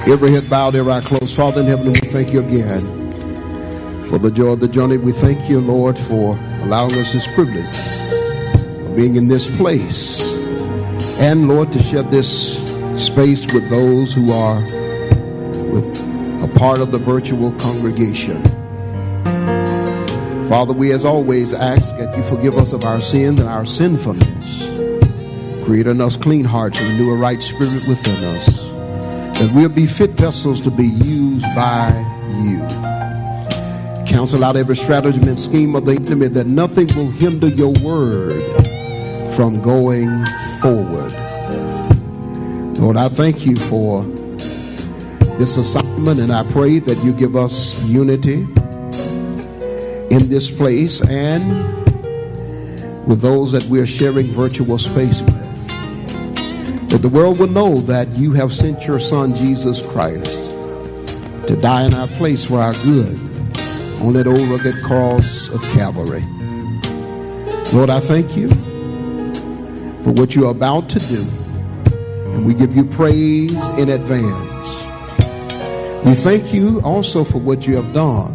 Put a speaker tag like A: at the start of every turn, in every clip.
A: Every head bowed, every eye closed. Father in heaven, we thank you again for the joy of the journey. We thank you, Lord, for allowing us this privilege of being in this place. And, Lord, to share this space with those who are with a part of the virtual congregation. Father, we as always ask that you forgive us of our sins and our sinfulness. Create in us clean hearts and renew a right spirit within us, that we'll be fit vessels to be used by you. Counsel out every stratagem and scheme of the enemy, that nothing will hinder your word from going forward. Lord, I thank you for this assignment, and I pray that you give us unity in this place and with those that we're sharing virtual space with, that the world will know that you have sent your son Jesus Christ to die in our place for our good on that old rugged cross of Calvary. Lord, I thank you for what you're about to do, and we give you praise in advance. We thank you also for what you have done,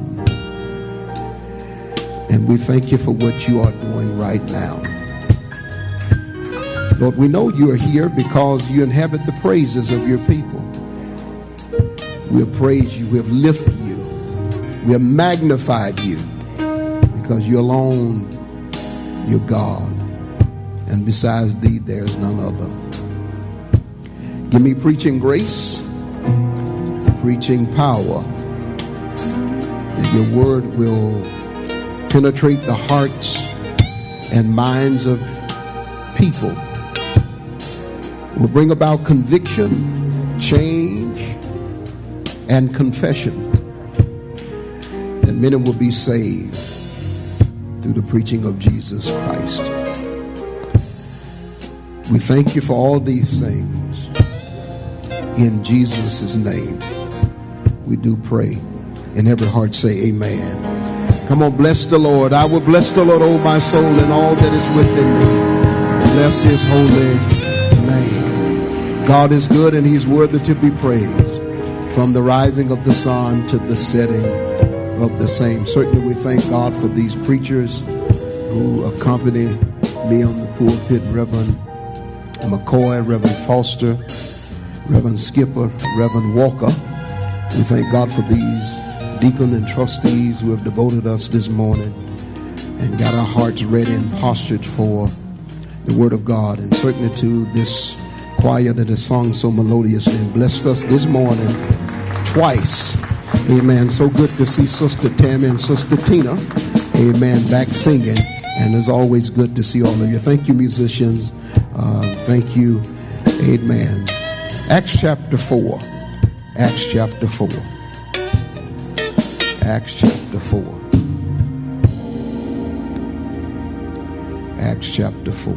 A: and we thank you for what you are doing right now. Lord, we know you are here because you inhabit the praises of your people. We have praised you, we have lifted you, we have magnified you, because you alone, you're God, and besides thee there's none other. Give me preaching grace, preaching power, that your word will penetrate the hearts and minds of people, will bring about conviction, change, and confession, and many will be saved through the preaching of Jesus Christ. We thank you for all these things. In Jesus' name, we do pray. And every heart say amen. Come on, bless the Lord. I will bless the Lord, oh my soul, and all that is within me. Bless his holy name. God is good and he's worthy to be praised, from the rising of the sun to the setting of the same. Certainly we thank God for these preachers who accompany me on the pulpit: Reverend McCoy, Reverend Foster, Reverend Skipper, Reverend Walker. We thank God for these deacon and trustees who have devoted us this morning and got our hearts ready and postured for the word of God, and certainly to this choir that has sung so melodiously and blessed us this morning twice. Amen. So good to see Sister Tammy and Sister Tina, amen, back singing, and it's always good to see all of you. Thank you, musicians. Thank you. Amen. Acts chapter 4. Acts chapter 4. Acts chapter 4. Acts chapter 4.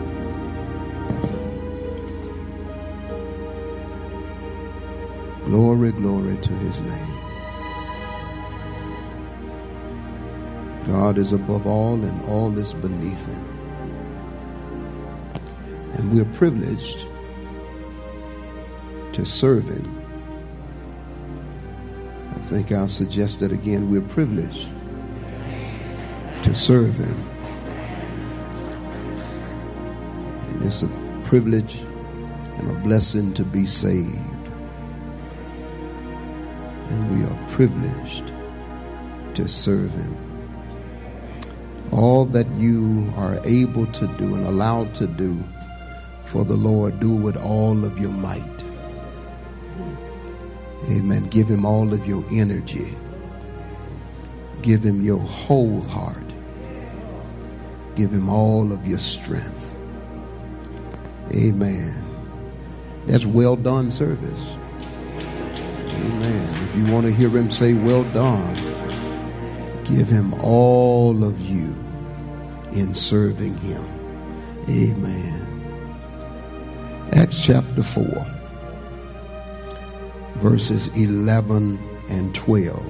A: Glory, glory to his name. God is above all and all is beneath him. And we're privileged to serve him. I think I'll suggest that again. We're privileged to serve him. And it's a privilege and a blessing to be saved. And we are privileged to serve him. All that you are able to do and allowed to do for the Lord, do with all of your might. Amen. Give him all of your energy. Give him your whole heart. Give him all of your strength. Amen. That's well done service. Amen. If you want to hear him say well done, give him all of you in serving him. Amen. Acts chapter 4, verses 11 and 12.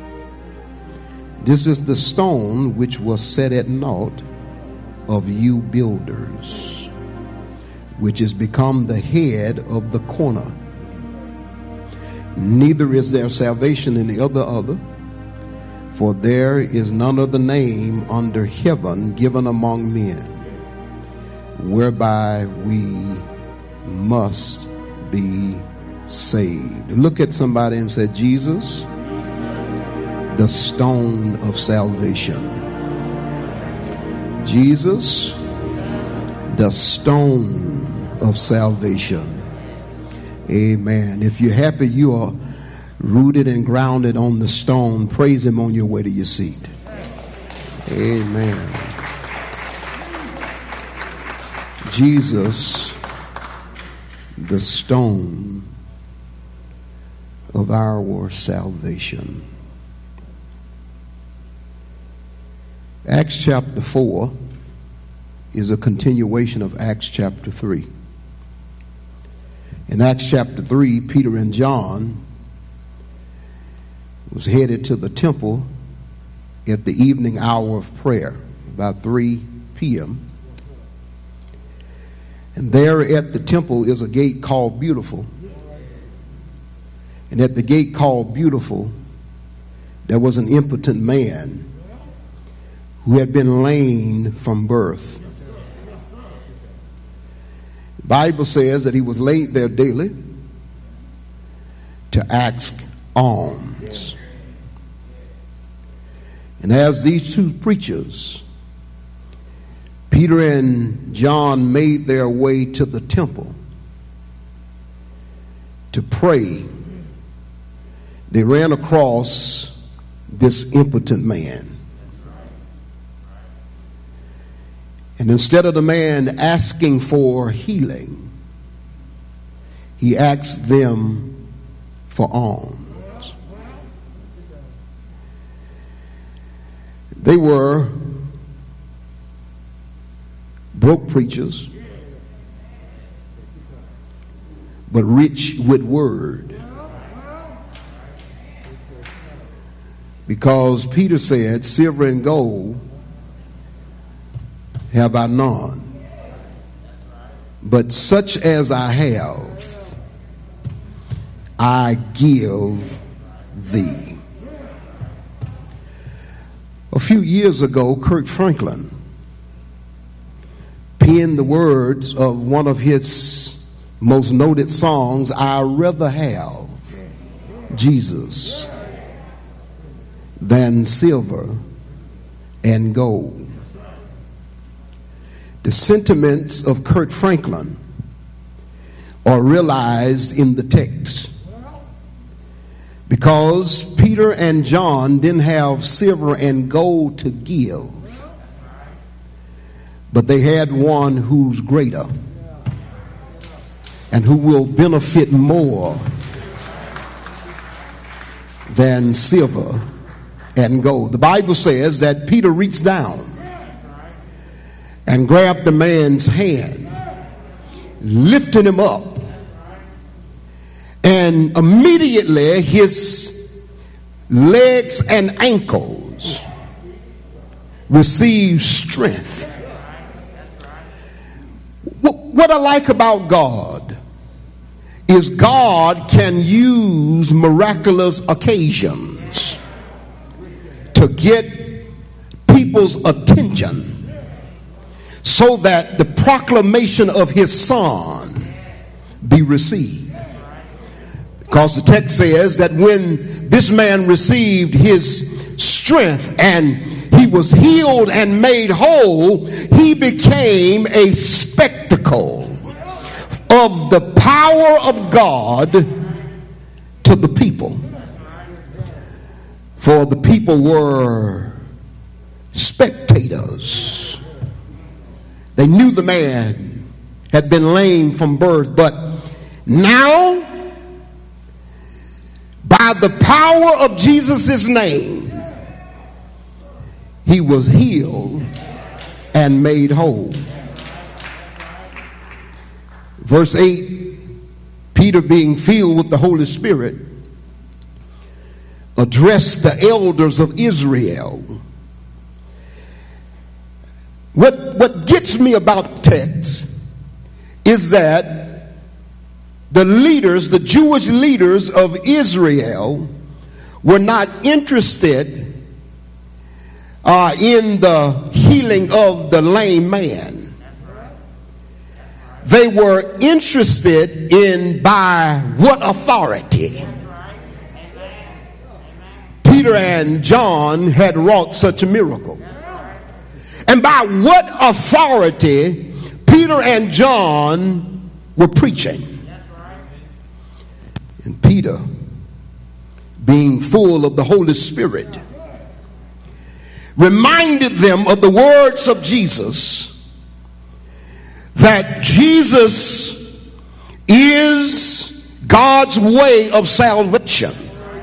A: This is the stone which was set at naught of you builders, which is become the head of the corner. neither is there salvation in the other, for there is none other name under heaven given among men whereby we must be saved. Look at somebody and say, Jesus, the stone of salvation. Jesus, the stone of salvation. Amen. If you're happy you are rooted and grounded on the stone, praise him on your way to your seat. Amen. Jesus, the stone of our salvation. Acts chapter 4 is a continuation of Acts chapter 3. In Acts chapter 3, Peter and John was headed to the temple at the evening hour of prayer, about 3 p.m. And there at the temple is a gate called Beautiful. And at the gate called Beautiful, there was an impotent man who had been lame from birth. The Bible says that he was laid there daily to ask alms. And as these two preachers, Peter and John, made their way to the temple to pray, they ran across this impotent man. And instead of the man asking for healing, he asked them for alms. They were broke preachers, but rich with word. Because Peter said, silver and gold have I none, but such as I have, I give thee. A few years ago, Kirk Franklin penned the words of one of his most noted songs, I'd rather have Jesus than silver and gold. The sentiments of Kirk Franklin are realized in the text, because Peter and John didn't have silver and gold to give, but they had one who's greater and who will benefit more than silver and gold. The Bible says that Peter reached down and grabbed the man's hand, lifted him up, and immediately his legs and ankles received strength. What I like about God is God can use miraculous occasions to get people's attention so that the proclamation of his son be received. Because the text says that when this man received his strength and he was healed and made whole, he became a spectacle of the power of God to the people. For the people were spectators. They knew the man had been lame from birth, but now, by the power of Jesus' name, he was healed and made whole. Verse 8, Peter, being filled with the Holy Spirit, addressed the elders of Israel. What gets me about the text is that the leaders, the Jewish leaders of Israel, were not interested in the healing of the lame man. They were interested in by what authority Peter and John had wrought such a miracle. And by what authority Peter and John were preaching. And Peter, being full of the Holy Spirit, reminded them of the words of Jesus, that Jesus is God's way of salvation.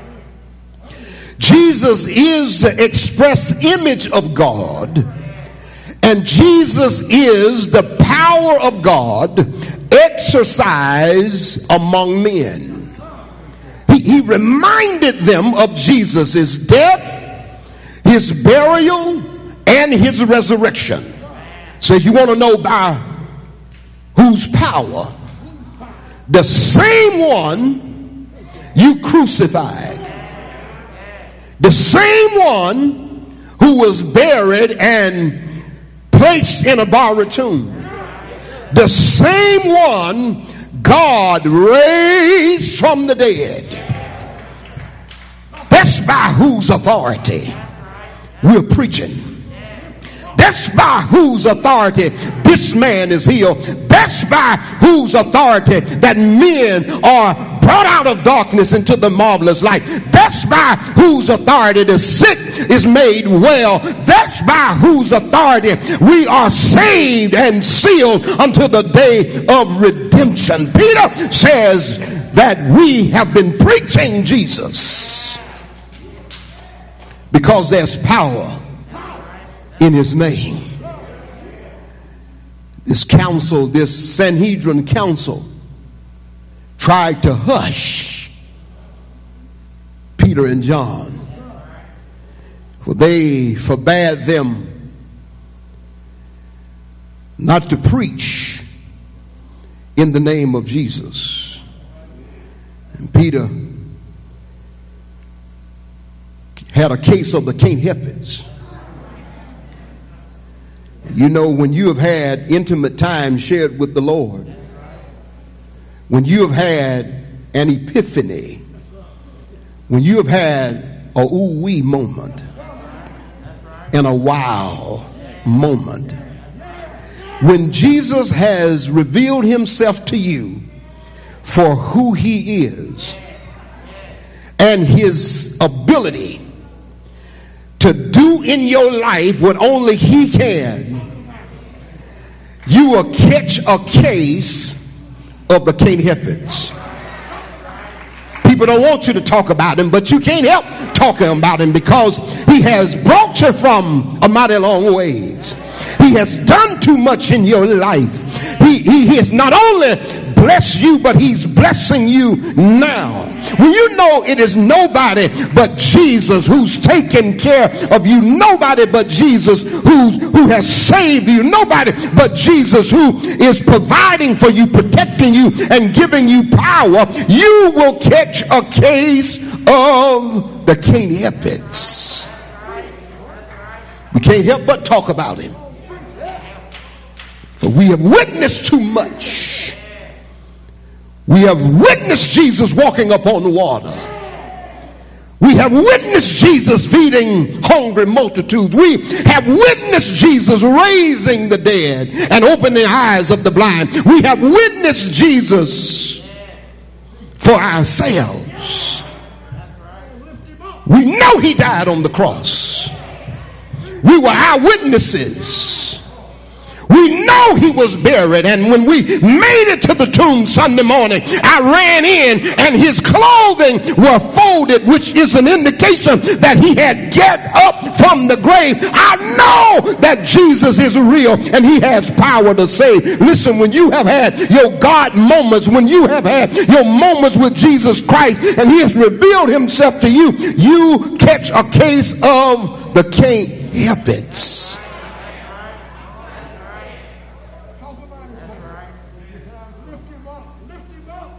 A: Jesus is the express image of God, and Jesus is the power of God exercised among men. He reminded them of Jesus' death, his burial, and his resurrection. Says, you want to know by whose power? The same one you crucified. The same one who was buried and placed in a borrowed tomb. The same one God raised from the dead. That's by whose authority we're preaching. That's by whose authority this man is healed. That's by whose authority that men are brought out of darkness into the marvelous light. That's by whose authority the sick is made well. That's by whose authority we are saved and sealed until the day of redemption. Peter says that we have been preaching Jesus because there's power in his name. This council, this Sanhedrin council, tried to hush Peter and John, for they forbade them not to preach in the name of Jesus. And Peter had a case of the can't help it. You know, when you have had intimate time shared with the Lord, when you have had an epiphany, when you have had a ooh-wee moment and a wow moment, when Jesus has revealed himself to you for who he is and his ability to do in your life what only he can, you will catch a case of the can't help it. People don't want you to talk about him, but you can't help talking about him because he has brought you from a mighty long ways. He has done too much in your life. He has not only blessed you, but he's blessing you now. When you know it is nobody but Jesus who's taking care of you, nobody but Jesus who has saved you, nobody but Jesus who is providing for you, protecting you, and giving you power, you will catch a case of the can't help it. We can't help but talk about him. For we have witnessed too much. We have witnessed Jesus walking upon the water. We have witnessed Jesus feeding hungry multitudes. We have witnessed Jesus raising the dead and opening the eyes of the blind. We have witnessed Jesus for ourselves. We know he died on the cross. We were eyewitnesses. We know he was buried, and when we made it to the tomb Sunday morning, I ran in and his clothing were folded, which is an indication that he had get up from the grave. I know that Jesus is real and he has power to save. Listen, when you have had your God moments, when you have had your moments with Jesus Christ and he has revealed himself to you, you catch a case of the can't help it.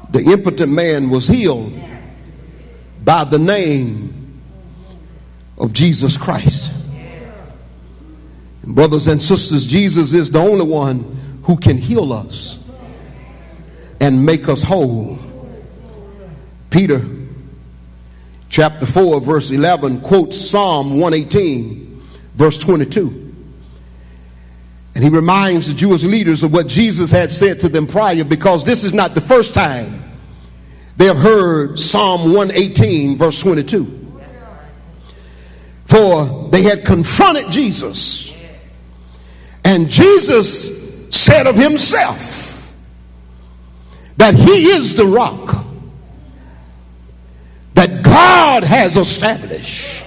A: The impotent man was healed by the name of Jesus Christ. And brothers and sisters, Jesus is the only one who can heal us and make us whole. Peter chapter 4 verse 11 quotes Psalm 118 verse 22. And he reminds the Jewish leaders of what Jesus had said to them prior, because this is not the first time they have heard Psalm 118 verse 22. For they had confronted Jesus, and Jesus said of himself that he is the rock that God has established,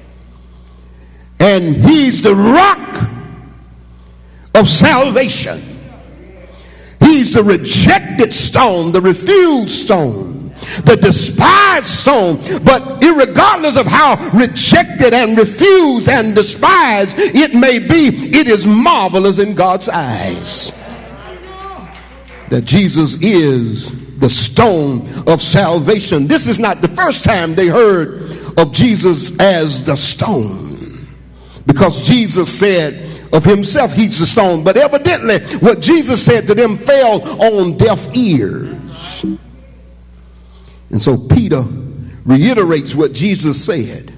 A: and he's the rock of salvation. He's the rejected stone, the refused stone, the despised stone. But irregardless of how rejected and refused and despised it may be, it is marvelous in God's eyes that Jesus is the stone of salvation. This is not the first time they heard of Jesus as the stone, because Jesus said of himself he's the stone. But evidently what Jesus said to them fell on deaf ears. And so Peter reiterates what Jesus said,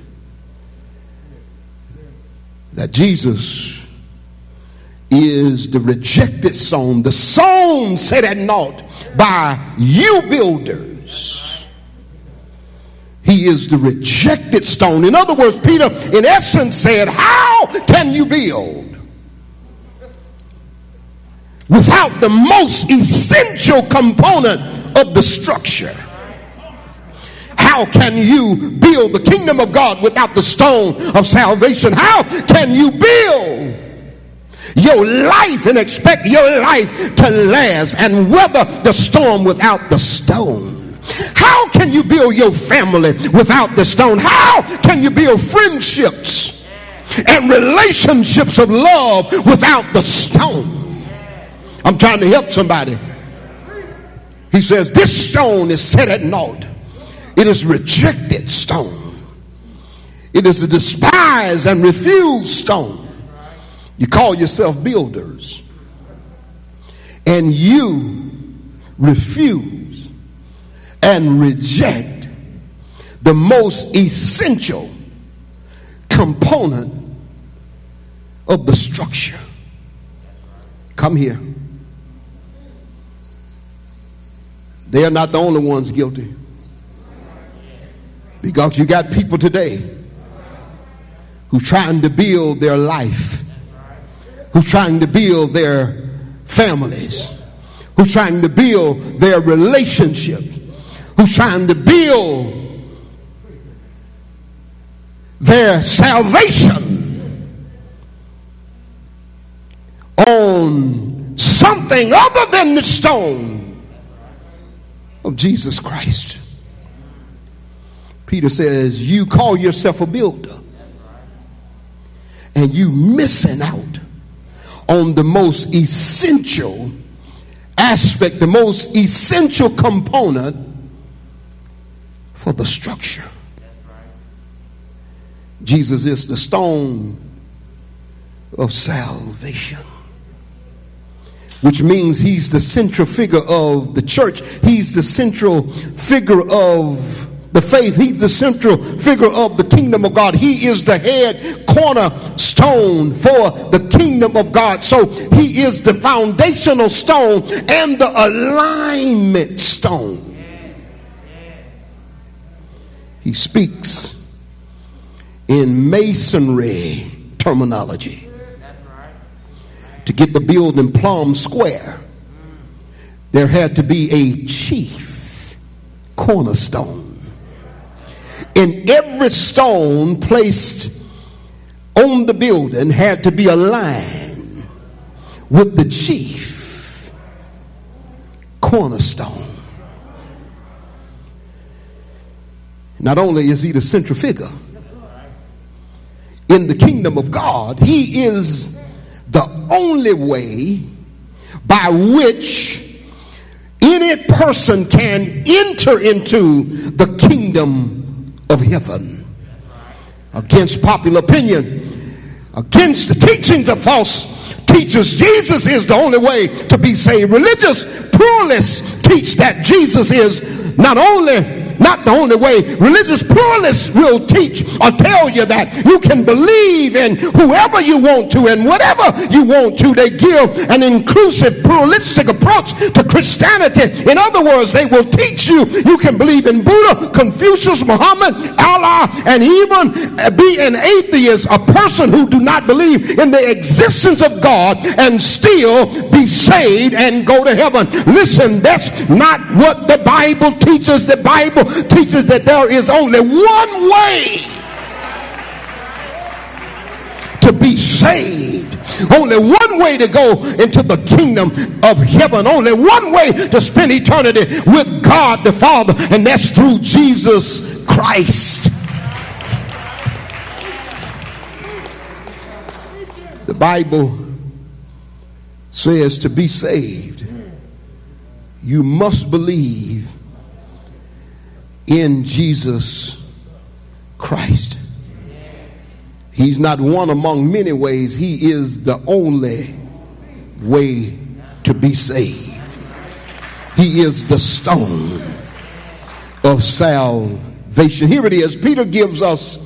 A: that Jesus is the rejected stone, the stone set at naught by you builders. He is the rejected stone. In other words, Peter in essence said, how can you build without the most essential component of the structure? How can you build the kingdom of God without the stone of salvation? How can you build your life and expect your life to last and weather the storm without the stone? How can you build your family without the stone? How can you build friendships and relationships of love without the stone? I'm trying to help somebody. He says this stone is set at naught. It is rejected stone. It is a despised and refused stone. You call yourself builders, and you refuse and reject the most essential component of the structure. Come here. They are not the only ones guilty, because you got people today who trying to build their life, who trying to build their families, who trying to build their relationships, who trying to build their salvation on something other than the stone of Jesus Christ. Peter says, you call yourself a builder, and you missing out on the most essential aspect, the most essential component for the structure. Jesus is the stone of salvation, which means he's the central figure of the church. He's the central figure of the faith. He's the central figure of the kingdom of God. He is the head cornerstone for the kingdom of God. So he is the foundational stone and the alignment stone. He speaks in masonry terminology. To get the building plumb square, there had to be a chief cornerstone. And every stone placed on the building had to be aligned with the chief cornerstone. Not only is he the central figure in the kingdom of God, he is the only way by which any person can enter into the kingdom of heaven. Against popular opinion, against the teachings of false teachers, Jesus is the only way to be saved. Religious pluralists teach that Jesus is not the only way. Religious pluralists will teach or tell you that you can believe in whoever you want to and whatever you want to. They give an inclusive, pluralistic approach to Christianity. In other words, they will teach you can believe in Buddha, Confucius, Muhammad, Allah, and even be an atheist, a person who do not believe in the existence of God, and still be saved and go to heaven. Listen, that's not what the Bible teaches. The Bible teaches that there is only one way to be saved, only one way to go into the kingdom of heaven, only one way to spend eternity with God the Father, and that's through Jesus Christ. The Bible says to be saved, you must believe in Jesus Christ. He's not one among many ways. He is the only way to be saved. He is the stone of salvation. Here it is. Peter gives us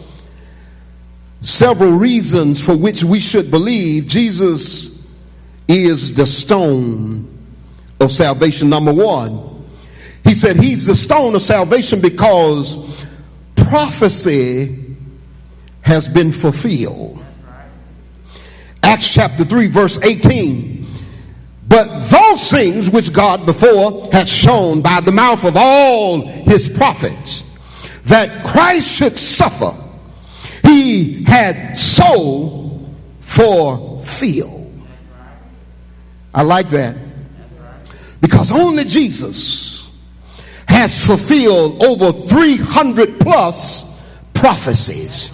A: several reasons for which we should believe Jesus is the stone of salvation. Number one, he said he's the stone of salvation because prophecy has been fulfilled. Acts chapter 3 verse 18. But those things which God before had shown by the mouth of all his prophets, that Christ should suffer, he had so fulfilled. I like that. Because only Jesus has fulfilled over 300 plus prophecies.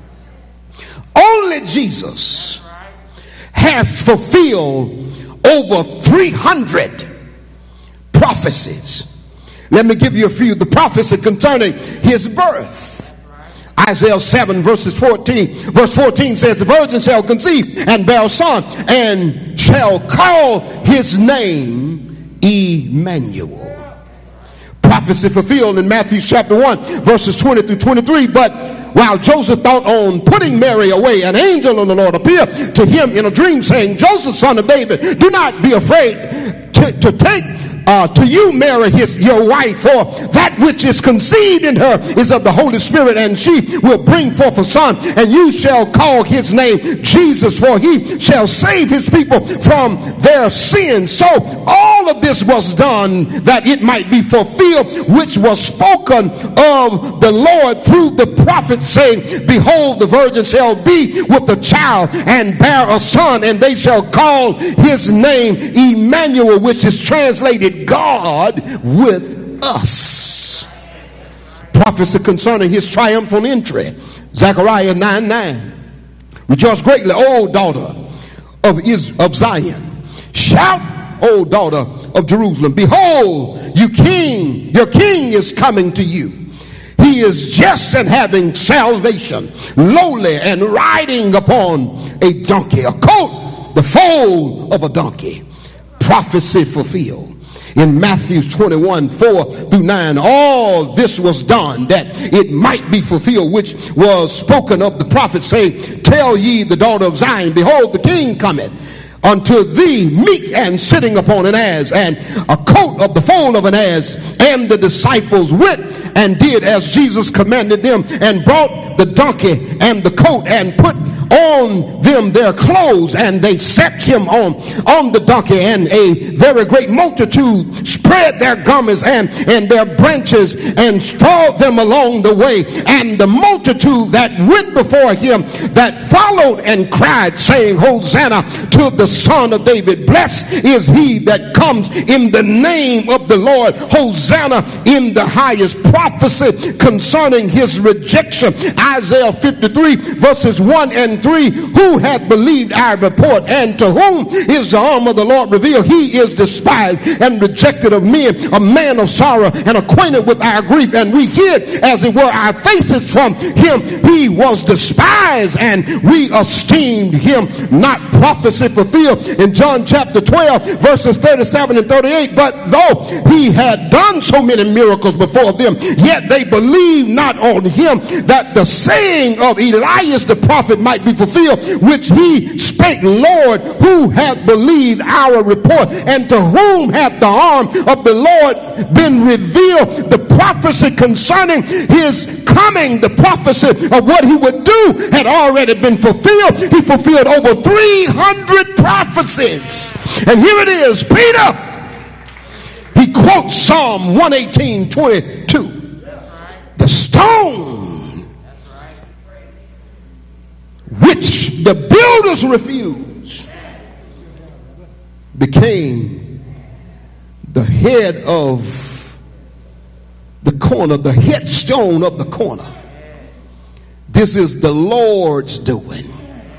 A: Only Jesus has fulfilled over 300 prophecies. Let me give you a few. The prophecy concerning his birth. Isaiah 7 verse 14 says, the virgin shall conceive and bear a son, and shall call his name Emmanuel. Prophecy fulfilled in Matthew chapter 1 verses 20 through 23. But while Joseph thought on putting Mary away, an angel of the Lord appeared to him in a dream, saying, Joseph, son of David, do not be afraid to take to you, Mary, your wife, for that which is conceived in her is of the Holy Spirit, and she will bring forth a son, and you shall call his name Jesus, for he shall save his people from their sins. So all of this was done that it might be fulfilled, which was spoken of the Lord through the prophet, saying, behold, the virgin shall be with a child and bear a son, and they shall call his name Emmanuel, which is translated God with us. Prophecy concerning his triumphal entry. Zechariah 9:9. Rejoice greatly, O daughter of Zion. Shout, O daughter of Jerusalem. Behold, your king is coming to you. He is just and having salvation, lowly and riding upon a donkey, a coat, the foal of a donkey. Prophecy fulfilled. In Matthew 21, 4 through 9, all this was done that it might be fulfilled, which was spoken of the prophet, saying, tell ye the daughter of Zion, behold, the king cometh unto thee, meek and sitting upon an ass, and a coat of the foal of an ass. And the disciples went and did as Jesus commanded them, and brought the donkey and the coat, and put on them their clothes, and they set him on the donkey. And a very great multitude spread their garments and their branches, and strawed them along the way. And the multitude that went before him, that followed and cried, saying, Hosanna to the Son of David. Blessed is he that comes in the name of the Lord. Hosanna in the highest. Prophecy concerning his rejection. Isaiah 53 verses 1 and 3. Who hath believed our report, and to whom is the arm of the Lord revealed? He is despised and rejected of men, a man of sorrow and acquainted with our grief, and we hid as it were our faces from him. He was despised and we esteemed him not. Prophecy fulfilled in John chapter 12 verses 37 and 38. But though he had done so many miracles before them, yet they believed not on him, that the saying of Elias the prophet might be fulfilled, which he spake, Lord, who hath believed our report, and to whom hath the arm of the Lord been revealed? The prophecy concerning his coming, the prophecy of what he would do, had already been fulfilled. He fulfilled over 300 prophecies. And here it is, Peter, he quotes Psalm 118:22. The stone which the builders refused became the head of the corner, the headstone of the corner. This is the Lord's doing,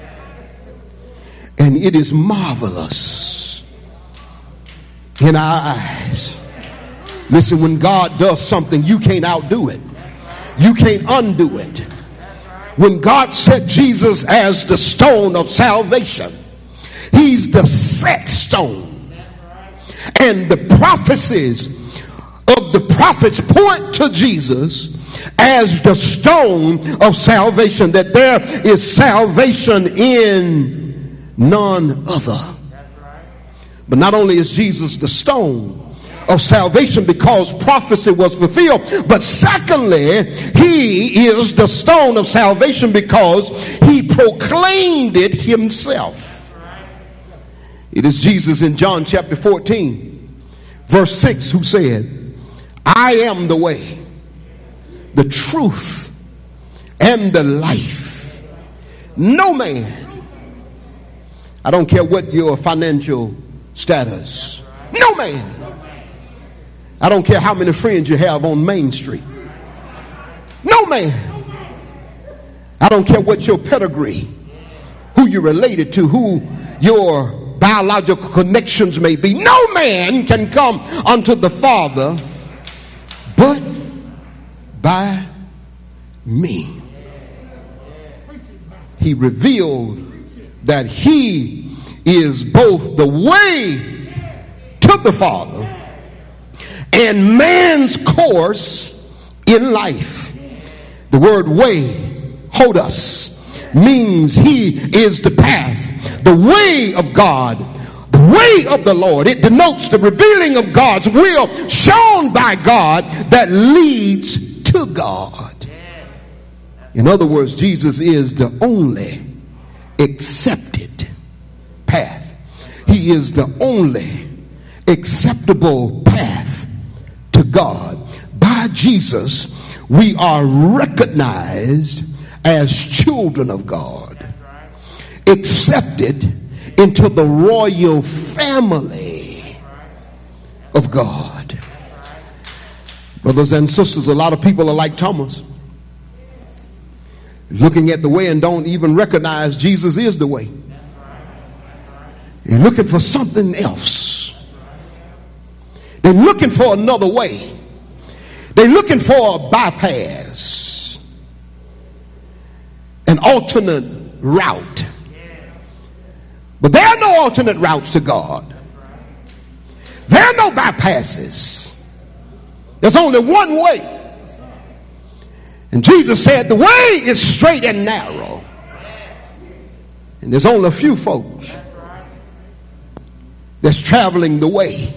A: and it is marvelous in our eyes. Listen, when God does something, you can't outdo it. You can't undo it. When God set Jesus as the stone of salvation, he's the set stone. And the prophecies of the prophets point to Jesus as the stone of salvation, that there is salvation in none other. But not only is Jesus the stone of salvation because prophecy was fulfilled, but secondly, he is the stone of salvation because he proclaimed it himself. It is Jesus in John chapter 14 verse 6 who said, I am the way, the truth, and the life. No man, I don't care what your financial status, no man, I don't care how many friends you have on Main Street, no man, I don't care what your pedigree, who you're related to, who your biological connections may be, no man can come unto the Father but by me. He revealed that he is both the way to the Father and man's course in life. The word way, hodos, means he is the path, the way of God, the way of the Lord. It denotes the revealing of God's will shown by God that leads to God. In other words, Jesus is the only accepted path. He is the only acceptable path to God. By Jesus, we are recognized as children of God, accepted into the royal family of God. Brothers and sisters, a lot of people are like Thomas, looking at the way and don't even recognize Jesus is the way. They're looking for something else. They're looking for another way. They're looking for a bypass, an alternate route. But there are no alternate routes to God. There are no bypasses. There's only one way. And Jesus said the way is straight and narrow. And there's only a few folks that's traveling the way.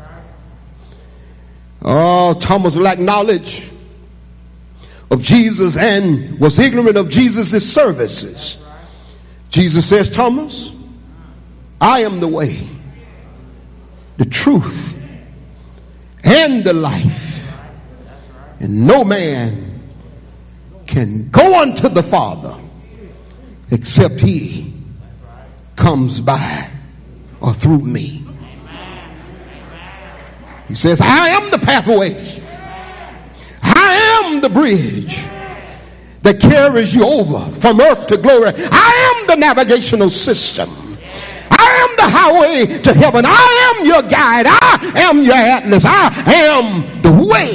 A: Oh, Thomas lacked knowledge of Jesus and was ignorant of Jesus' services. Jesus says, Thomas, I am the way, the truth, and the life. And no man can go unto the Father except he comes by or through me. He says, I am the pathway. I am the bridge that carries you over from earth to glory. I am the navigational system. I the highway to heaven. I am your guide. I am your atlas. I am the way.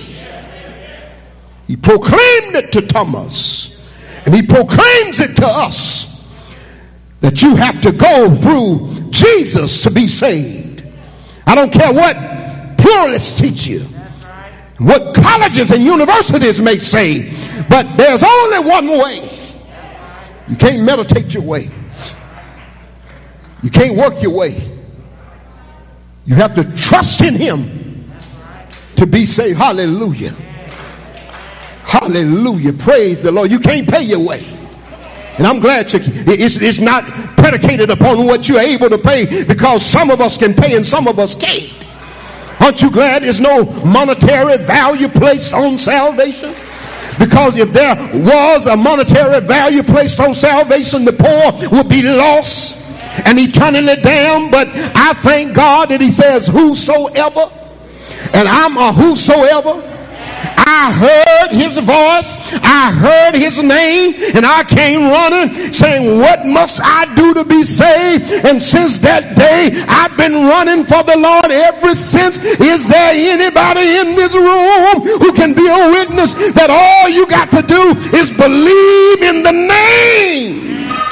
A: He proclaimed it to Thomas, and he proclaims it to us, that you have to go through Jesus to be saved. I don't care what pluralists teach you, what colleges and universities may say, but there's only one way. You can't meditate your way. You can't work your way. You have to trust in him to be saved. Hallelujah. Hallelujah. Praise the Lord. You can't pay your way. And I'm glad it's not predicated upon what you're able to pay, because some of us can pay and some of us can't. Aren't you glad there's no monetary value placed on salvation? Because if there was a monetary value placed on salvation, the poor would be lost and eternally damned. But I thank God that he says whosoever, and I'm a whosoever. I heard his voice, I heard his name, and I came running saying, what must I do to be saved? And since that day, I've been running for the Lord ever since. Is there anybody in this room who can be a witness that all you got to do is believe in the name?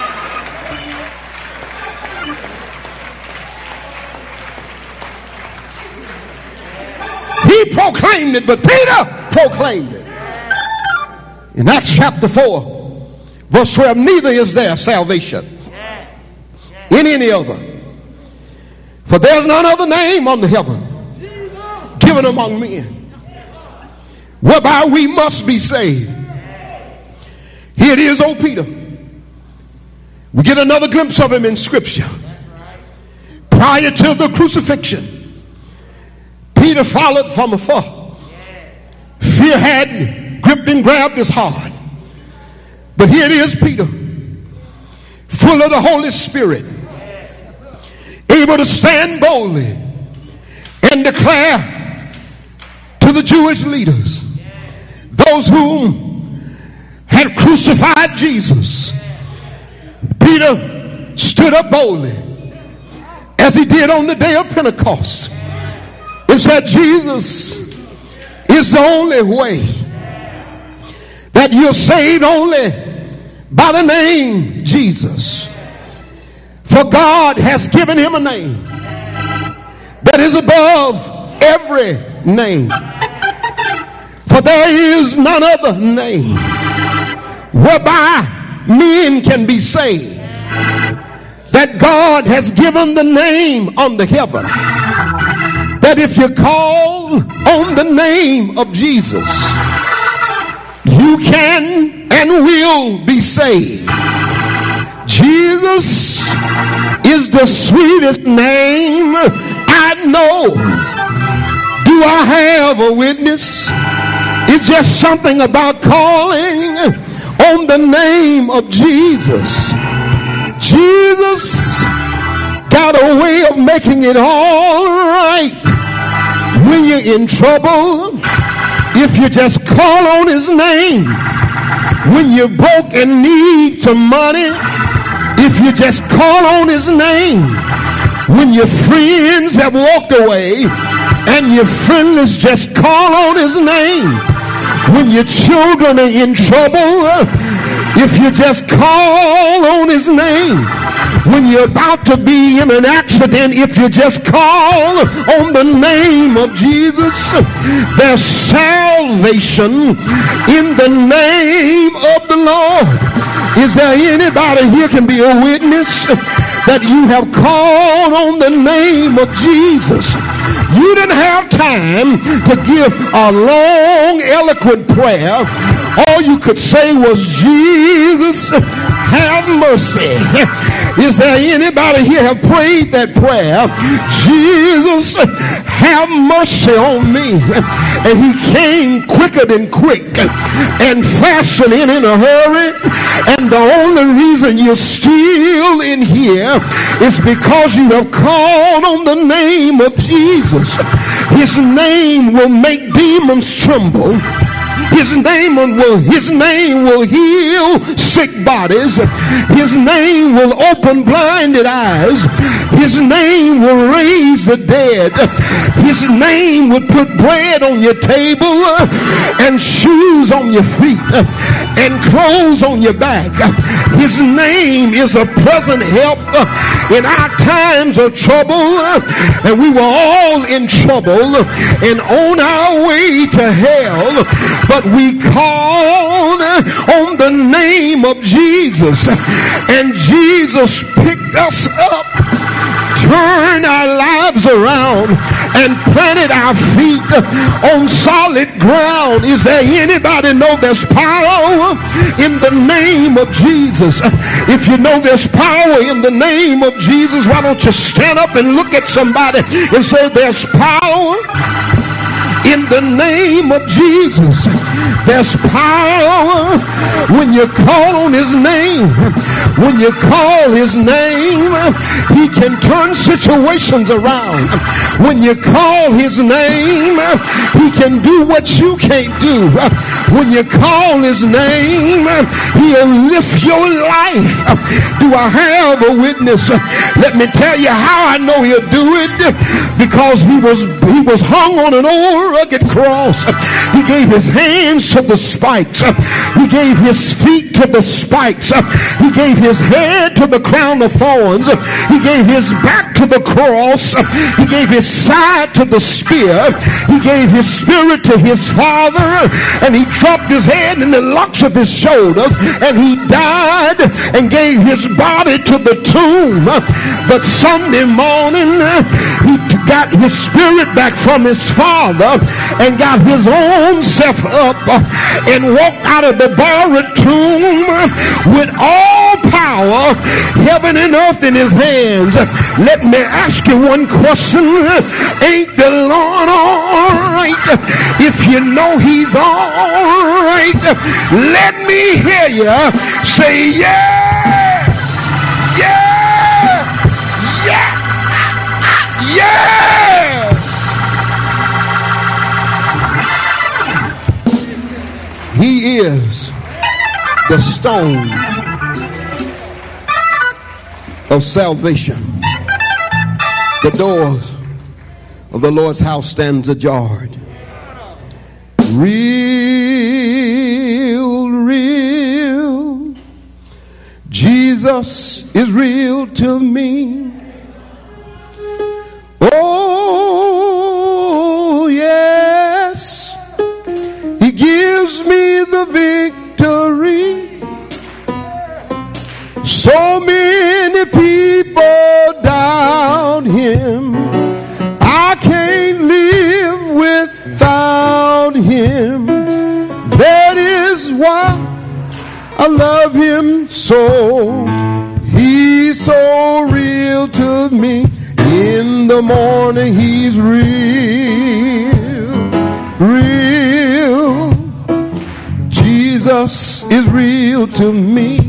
A: He proclaimed it, but Peter proclaimed it. In Acts chapter 4, verse 12, neither is there salvation in any other, for there's none other name under heaven given among men whereby we must be saved. Here it is, old Peter. We get another glimpse of him in Scripture. Prior to the crucifixion, Peter followed from afar. Fear had gripped and grabbed his heart. But here it is, Peter, full of the Holy Spirit, able to stand boldly and declare to the Jewish leaders, those whom had crucified Jesus. Peter stood up boldly, as he did on the day of Pentecost, and said, Jesus is the only way, that you're saved only by the name Jesus. For God has given him a name that is above every name. For there is none other name whereby men can be saved, that God has given the name under heaven, that if you call on the name of Jesus, you can and will be saved. Jesus is the sweetest name I know. Do I have a witness? It's just something about calling on the name of Jesus. Jesus got a way of making it all right when you're in trouble. If you just call on his name, when you're broke and need some money, if you just call on his name, when your friends have walked away and you're friendless, just call on his name. When your children are in trouble, if you just call on his name. When you're about to be in an accident, if you just call on the name of Jesus, there's salvation in the name of the Lord. Is there anybody here can be a witness that you have called on the name of Jesus? You didn't have time to give a long, eloquent prayer. All you could say was, Jesus, have mercy. Is there anybody here have prayed that prayer? Jesus, have mercy on me. And he came quicker than quick and faster than in a hurry. And the only reason you're still in here is because you have called on the name of Jesus. His name will make demons tremble. His name will heal sick bodies. His name will open blinded eyes. His name will raise the dead. His name would put bread on your table and shoes on your feet and clothes on your back. His name is a present help in our times of trouble. And we were all in trouble and on our way to hell, but we called on the name of Jesus, and Jesus picked us up, turned our lives around, and planted our feet on solid ground. Is there anybody know there's power in the name of Jesus? If you know there's power in the name of Jesus, why don't you stand up and look at somebody and say, there's power in the name of Jesus. There's power when you call on his name. When you call his name, he can turn situations around. When you call his name, he can do what you can't do. When you call his name, he'll lift your life. Do I have a witness? Let me tell you how I know he'll do it. Because he was hung on an old rugged cross. He gave his hands to the spikes. He gave his feet to the spikes. He gave his head to the crown of thorns. He gave his back to the cross. He gave his side to the spear. He gave his spirit to his Father, and he dropped his head in the locks of his shoulders, and he died and gave his body to the tomb. But Sunday morning, he got his spirit back from his Father and got his own self up and walked out of the borrowed tomb with all power, heaven and earth in his hands. Let me ask you one question. Ain't the Lord all right? If you know he's all right, let me hear you say, yeah, yeah, yeah, yeah. He is the stone of salvation. The doors of the Lord's house stands ajar. Real, Jesus is real to me. Oh, yes, he gives me the victory. So many people doubt him. I can't live without him. That is why I love him so. He's so real to me. In the morning he's real, real. Jesus is real to me.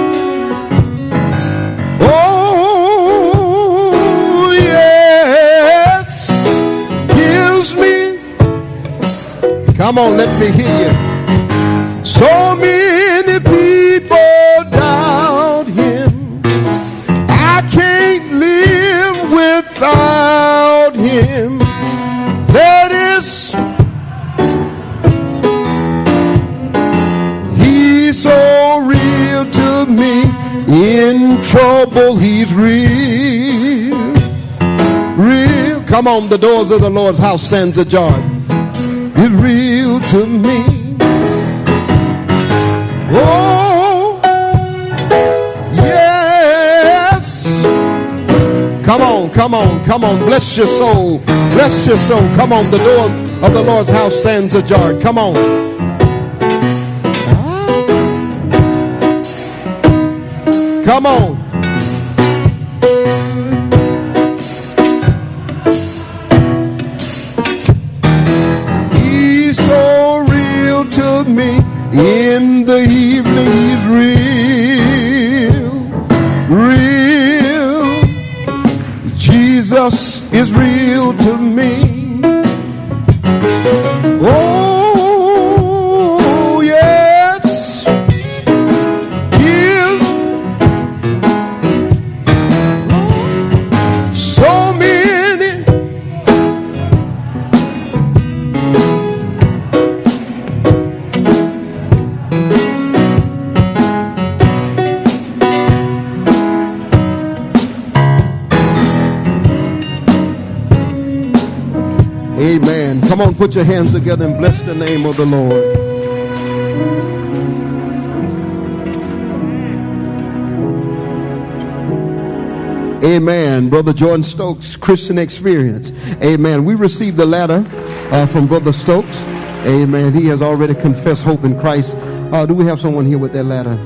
A: Oh, yes, gives me. Come on, let me hear you. So many people doubt him. I can't live without him. That is, he's so real to me. In trouble, he's real, real. Come on, the doors of the Lord's house stands ajar. He's real to me. Oh, yes. Come on, come on, come on. Bless your soul. Bless your soul. Come on, the doors of the Lord's house stands ajar. Come on. Come on. He's so real to me. In the evening he's real, real. Jesus is real to me. Oh, yes. Come on, put your hands together and bless the name of the Lord. Amen. Brother Jordan Stokes, Christian Experience. Amen. We received the letter from Brother Stokes. Amen. He has already confessed hope in Christ. Do we have someone here with that letter?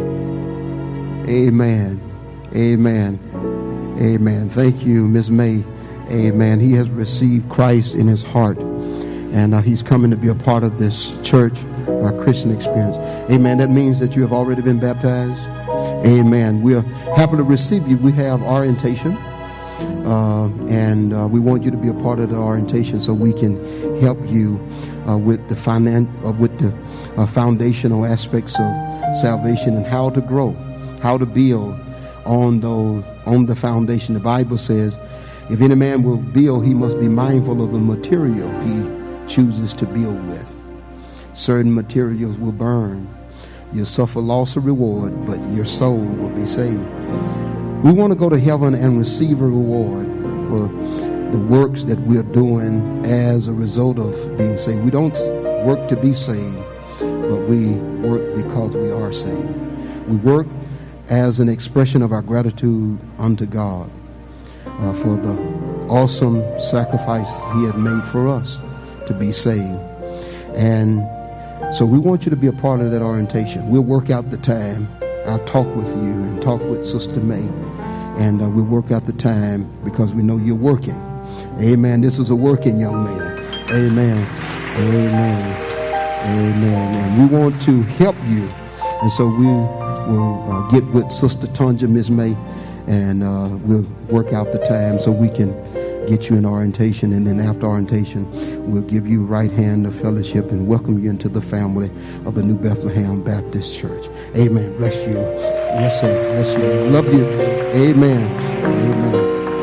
A: Amen. Amen. Amen. Thank you, Miss May. Amen. He has received Christ in his heart, and he's coming to be a part of this church, Christian Experience. Amen. That means that you have already been baptized. Amen. We are happy to receive you. We have orientation, and we want you to be a part of the orientation so we can help you with the foundational aspects of salvation and how to grow, how to build on the foundation. The Bible says, if any man will build, he must be mindful of the material he chooses to build with. Certain materials will burn. You'll suffer loss of reward, but your soul will be saved. We want to go to heaven and receive a reward for the works that we're doing as a result of being saved. We don't work to be saved, but we work because we are saved. We work as an expression of our gratitude unto God for the awesome sacrifices he had made for us to be saved. And so we want you to be a part of that orientation. We'll work out the time. I'll talk with you and talk with Sister May. And we'll work out the time because we know you're working. Amen. This is a working young man. Amen. Amen. Amen. And we want to help you. And so we will get with Sister Tanja, Miss May, and we'll work out the time so we can get you in orientation, and then after orientation, we'll give you right hand of fellowship and welcome you into the family of the New Bethlehem Baptist Church. Amen. Bless you. Yes, sir. Bless you. Love you. Amen. Amen.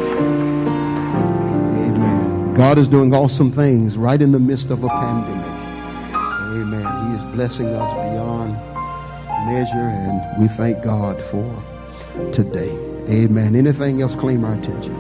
A: Amen. God is doing awesome things right in the midst of a pandemic. Amen. He is blessing us beyond measure, and we thank God for today. Amen. Anything else claim our attention?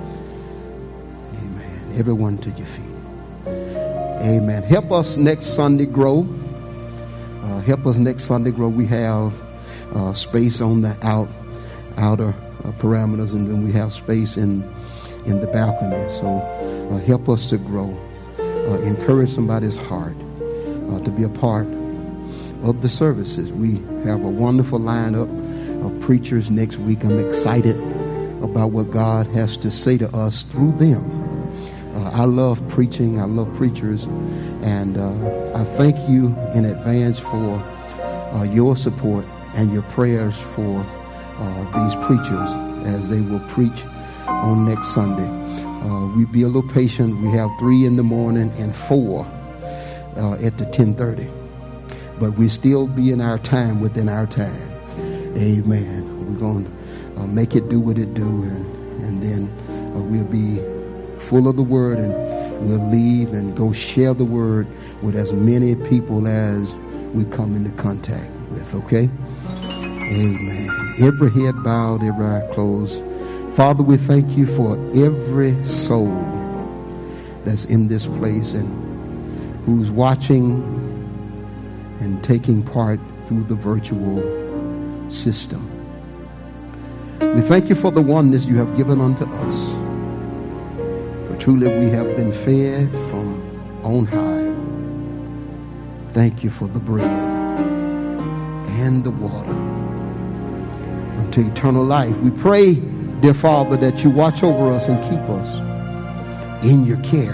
A: Everyone to your feet. Amen. Help us next Sunday grow. Help us next Sunday grow. We have space on the outer parameters, and then we have space in the balcony. So help us to grow. Encourage somebody's heart to be a part of the services. We have a wonderful lineup of preachers next week. I'm excited about what God has to say to us through them. I love preaching. I love preachers. And I thank you in advance for your support and your prayers for these preachers as they will preach on next Sunday. We be a little patient. We have 3 in the morning and 4 at the 10:30. But we still be in our time, within our time. Amen. We're going to make it do what it do. And then we'll be full of the word, and we'll leave and go share the word with as many people as we come into contact with, okay? Amen. Every head bowed, every eye closed. Father, we thank you for every soul that's in this place and who's watching and taking part through the virtual system. We thank you for the oneness you have given unto us. Truly, we have been fed from on high. Thank you for the bread and the water unto eternal life. We pray, dear Father, that you watch over us and keep us in your care.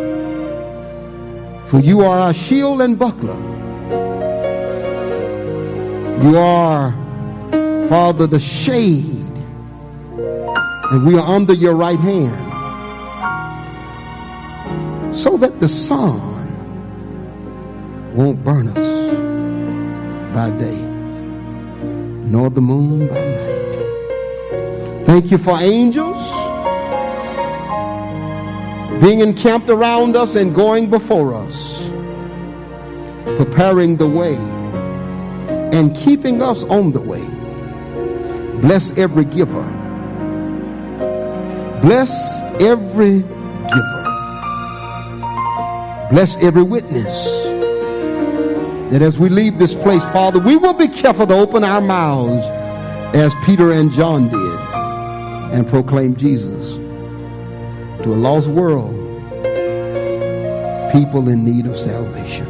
A: For you are our shield and buckler. You are, Father, the shade, and we are under your right hand, so that the sun won't burn us by day, nor the moon by night. Thank you for angels being encamped around us and going before us, preparing the way and keeping us on the way. Bless every giver. Bless every giver. Bless every witness, that as we leave this place, Father, we will be careful to open our mouths as Peter and John did and proclaim Jesus to a lost world, people in need of salvation.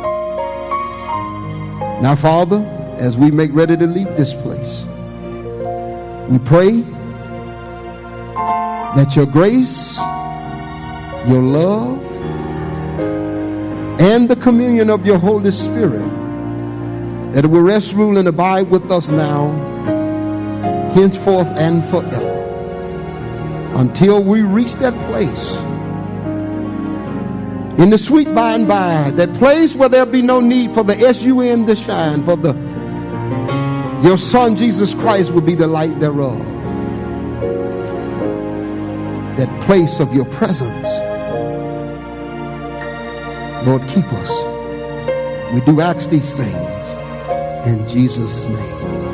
A: Now, Father, as we make ready to leave this place, we pray that your grace, your love, and the communion of your Holy Spirit, that it will rest, rule, and abide with us now, henceforth and forever, until we reach that place in the sweet by and by, that place where there'll be no need for the sun to shine, for your Son Jesus Christ will be the light thereof. That place of your presence, Lord, keep us. We do ask these things in Jesus' name.